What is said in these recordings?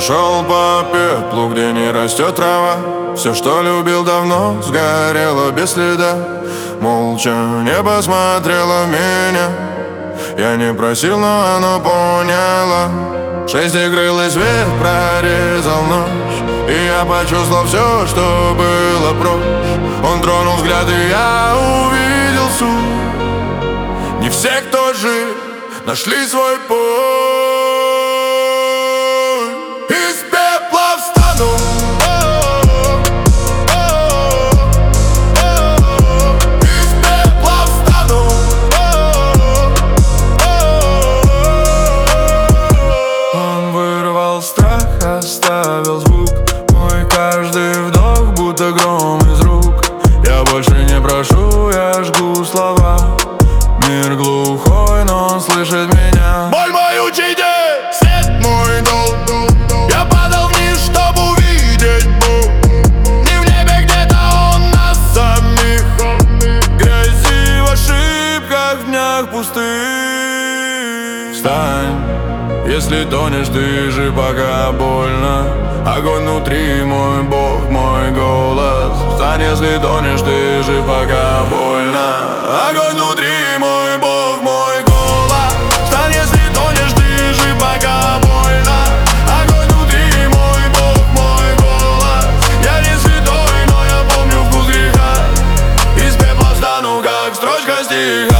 прошел по пеплу, где не растет трава. Все, что любил давно, сгорело без следа. Молча небо смотрело в меня. Я не просил, но оно поняло. Шестикрылый свет прорезал ночь, и я почувствовал все, что было прочь. Он тронул взгляд, и я увидел суть. Не все, кто жив, нашли свой путь. Из пепла встану. Страх оставил звук, мой каждый вдох будто гром из рук. Я больше не прошу, я жгу слова. Мир глухой, но он слышит меня. Боль мой учитель, свет мой долг. Я падал вниз, чтобы увидеть Бог. Не в небе где-то он нас самих. Грязи в ошибках, в днях пустых. Встань, если тонешь, дыши, пока больно. Огонь внутри, мой Бог, мой голос. Встань, если тонешь, дыши, пока больно. Огонь внутри, мой Бог, мой голос. Встань, если тонешь, дыши, пока больно. Огонь внутри, мой Бог, мой голос. Я не святой, но я помню вкус греха. Из пепла встану, как строчка стиха.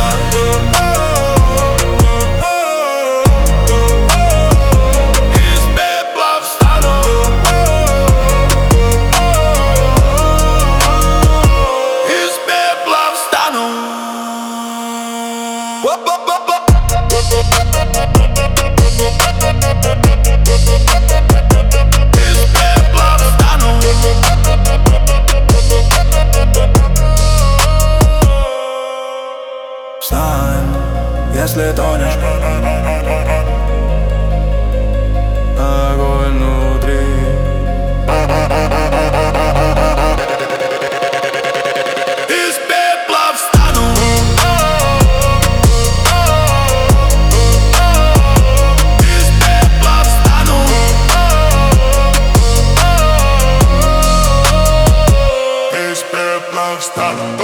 Встань, если тонешь. Огонь внутри. Из пепла встану. Из пепла встану. Из пепла встану.